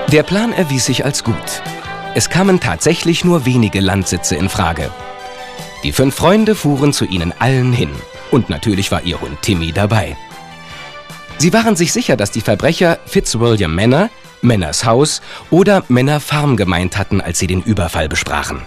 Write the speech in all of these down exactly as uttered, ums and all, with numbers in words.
Der Plan erwies sich als gut. Es kamen tatsächlich nur wenige Landsitze in Frage. Die fünf Freunde fuhren zu ihnen allen hin. Und natürlich war ihr Hund Timmy dabei. Sie waren sich sicher, dass die Verbrecher Fitzwilliam Manor, Manors Haus oder Manor Farm gemeint hatten, als sie den Überfall besprachen.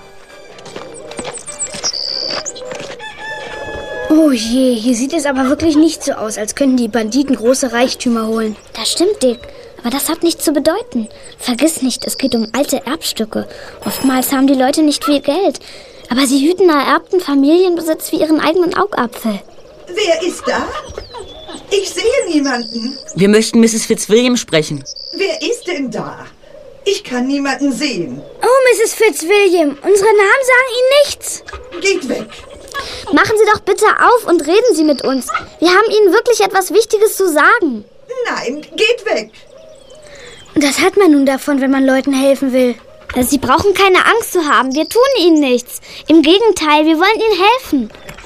Oh je, hier sieht es aber wirklich nicht so aus, als könnten die Banditen große Reichtümer holen. Das stimmt, Dick. Aber das hat nichts zu bedeuten. Vergiss nicht, es geht um alte Erbstücke. Oftmals haben die Leute nicht viel Geld. Aber sie hüten ererbten Familienbesitz wie ihren eigenen Augapfel. Wer ist da? Ich sehe niemanden. Wir möchten Misses Fitzwilliam sprechen. Wer ist denn da? Ich kann niemanden sehen. Oh, Misses Fitzwilliam, unsere Namen sagen Ihnen nichts. Geht weg. Machen Sie doch bitte auf und reden Sie mit uns. Wir haben Ihnen wirklich etwas Wichtiges zu sagen. Nein, geht weg. Das hat man nun davon, wenn man Leuten helfen will. Sie brauchen keine Angst zu haben. Wir tun Ihnen nichts. Im Gegenteil, wir wollen Ihnen helfen.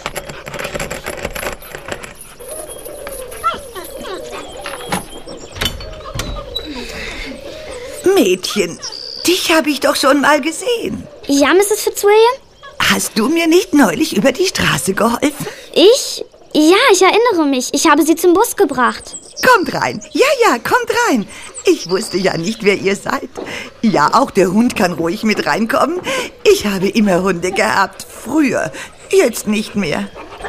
Mädchen, dich habe ich doch schon mal gesehen. Ja, Misses Fitzwilliam? Hast du mir nicht neulich über die Straße geholfen? Ich? Ja, ich erinnere mich. Ich habe Sie zum Bus gebracht. Kommt rein. Ja, ja, kommt rein. Ich wusste ja nicht, wer ihr seid. Ja, auch der Hund kann ruhig mit reinkommen. Ich habe immer Hunde gehabt. Früher. Jetzt nicht mehr.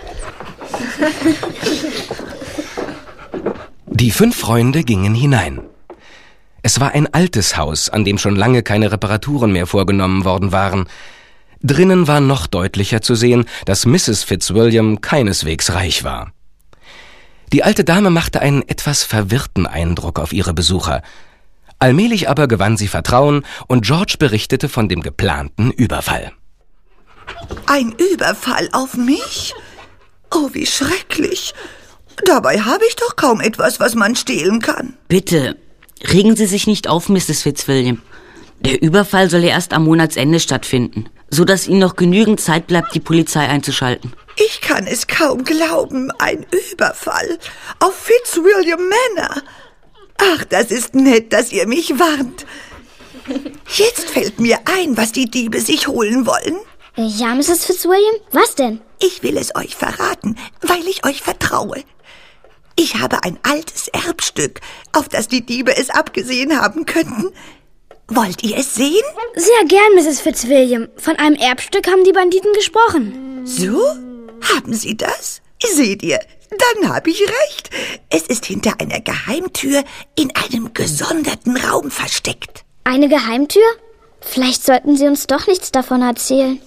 Die fünf Freunde gingen hinein. Es war ein altes Haus, an dem schon lange keine Reparaturen mehr vorgenommen worden waren. Drinnen war noch deutlicher zu sehen, dass Misses Fitzwilliam keineswegs reich war. Die alte Dame machte einen etwas verwirrten Eindruck auf ihre Besucher. Allmählich aber gewann sie Vertrauen und George berichtete von dem geplanten Überfall. Ein Überfall auf mich? Oh, wie schrecklich. Dabei habe ich doch kaum etwas, was man stehlen kann. Bitte, regen Sie sich nicht auf, Misses Fitzwilliam. Der Überfall soll ja erst am Monatsende stattfinden, so dass Ihnen noch genügend Zeit bleibt, die Polizei einzuschalten. Ich kann es kaum glauben, ein Überfall auf Fitzwilliam Manor. Ach, das ist nett, dass ihr mich warnt. Jetzt fällt mir ein, was die Diebe sich holen wollen. Ja, Misses Fitzwilliam? Was denn? Ich will es euch verraten, weil ich euch vertraue. Ich habe ein altes Erbstück, auf das die Diebe es abgesehen haben könnten. Wollt ihr es sehen? Sehr gern, Misses Fitzwilliam. Von einem Erbstück haben die Banditen gesprochen. So? Haben sie das? Seht ihr, dann habe ich recht. Es ist hinter einer Geheimtür in einem gesonderten Raum versteckt. Eine Geheimtür? Vielleicht sollten Sie uns doch nichts davon erzählen.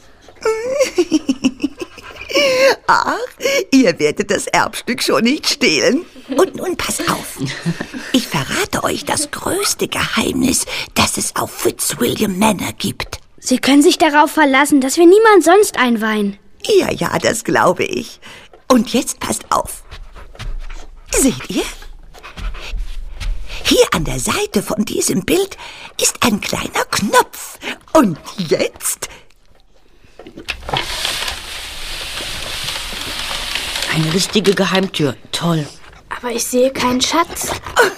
Ach, ihr werdet das Erbstück schon nicht stehlen. Und nun pass auf. Ich verrate euch das größte Geheimnis, das es auf Fitzwilliam Manor gibt. Sie können sich darauf verlassen, dass wir niemand sonst einweihen. Ja, ja, das glaube ich. Und jetzt passt auf. Seht ihr? Hier an der Seite von diesem Bild ist ein kleiner Knopf. Und jetzt... Eine richtige Geheimtür. Toll. Aber ich sehe keinen Schatz.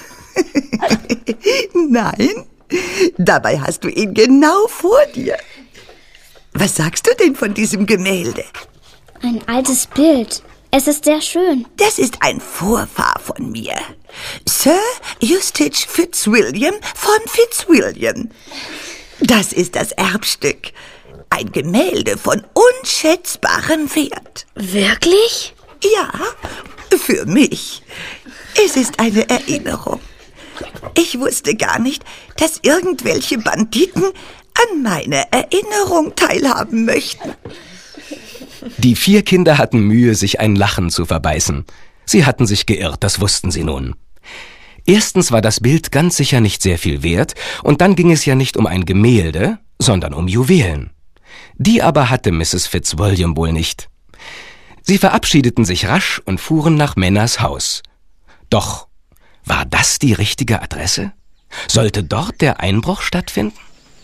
Nein, dabei hast du ihn genau vor dir. Was sagst du denn von diesem Gemälde? Ein altes Bild. Es ist sehr schön. Das ist ein Vorfahr von mir. Sir Eustace Fitzwilliam von Fitzwilliam. Das ist das Erbstück. Ein Gemälde von unschätzbarem Wert. Wirklich? Ja, für mich. Es ist eine Erinnerung. Ich wusste gar nicht, dass irgendwelche Banditen an meiner Erinnerung teilhaben möchten. Die vier Kinder hatten Mühe, sich ein Lachen zu verbeißen. Sie hatten sich geirrt, das wussten sie nun. Erstens war das Bild ganz sicher nicht sehr viel wert, und dann ging es ja nicht um ein Gemälde, sondern um Juwelen. Die aber hatte Misses Fitzwilliam wohl nicht. Sie verabschiedeten sich rasch und fuhren nach Manors Haus. Doch war das die richtige Adresse? Sollte dort der Einbruch stattfinden?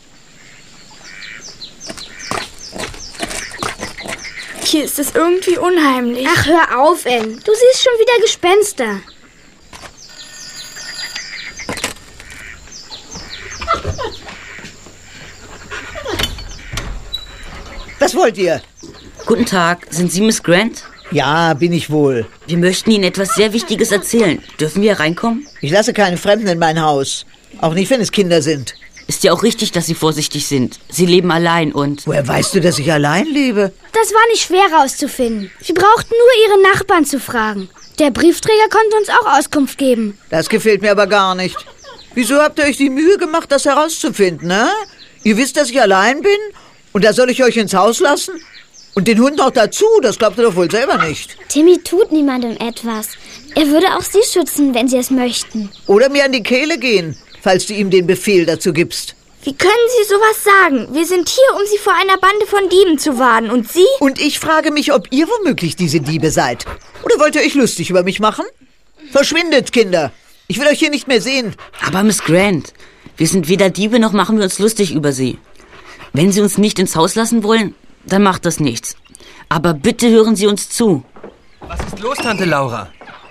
Hier ist es irgendwie unheimlich. Ach, hör auf, Anne. Du siehst schon wieder Gespenster. Was wollt ihr? Guten Tag, sind Sie Miss Grant? Ja, bin ich wohl. Wir möchten Ihnen etwas sehr Wichtiges erzählen. Dürfen wir reinkommen? Ich lasse keine Fremden in mein Haus. Auch nicht, wenn es Kinder sind. Ist ja auch richtig, dass Sie vorsichtig sind. Sie leben allein und... Woher weißt du, dass ich allein lebe? Das war nicht schwer rauszufinden. Sie brauchten nur Ihre Nachbarn zu fragen. Der Briefträger konnte uns auch Auskunft geben. Das gefällt mir aber gar nicht. Wieso habt ihr euch die Mühe gemacht, das herauszufinden, ne? Ihr wisst, dass ich allein bin? Und da soll ich euch ins Haus lassen? Und den Hund noch dazu? Das glaubt ihr doch wohl selber nicht. Timmy tut niemandem etwas. Er würde auch Sie schützen, wenn Sie es möchten. Oder mir an die Kehle gehen, falls du ihm den Befehl dazu gibst. Wie können Sie sowas sagen? Wir sind hier, um Sie vor einer Bande von Dieben zu warnen. Und Sie? Und ich frage mich, ob ihr womöglich diese Diebe seid. Oder wollt ihr euch lustig über mich machen? Verschwindet, Kinder. Ich will euch hier nicht mehr sehen. Aber Miss Grant, wir sind weder Diebe noch machen wir uns lustig über Sie. Wenn Sie uns nicht ins Haus lassen wollen, dann macht das nichts. Aber bitte hören Sie uns zu. Was ist los, Tante Laura?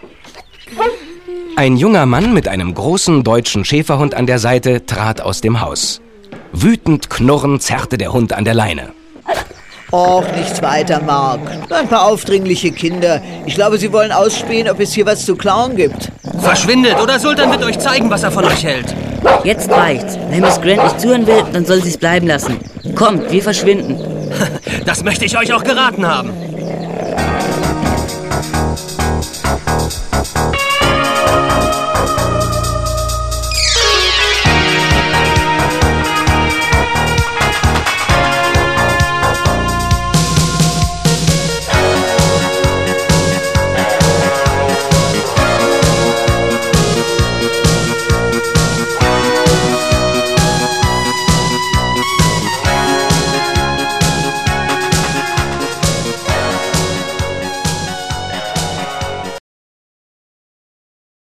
Ein junger Mann mit einem großen deutschen Schäferhund an der Seite trat aus dem Haus. Wütend knurrend zerrte der Hund an der Leine. Och, nichts weiter, Mark. Nur ein paar aufdringliche Kinder. Ich glaube, sie wollen ausspähen, ob es hier was zu klauen gibt. Verschwindet, oder Sultan wird euch zeigen, was er von euch hält. Jetzt reicht's. Wenn Miss Grant nicht zuhören will, dann soll sie es bleiben lassen. Kommt, wir verschwinden. Das möchte ich euch auch geraten haben.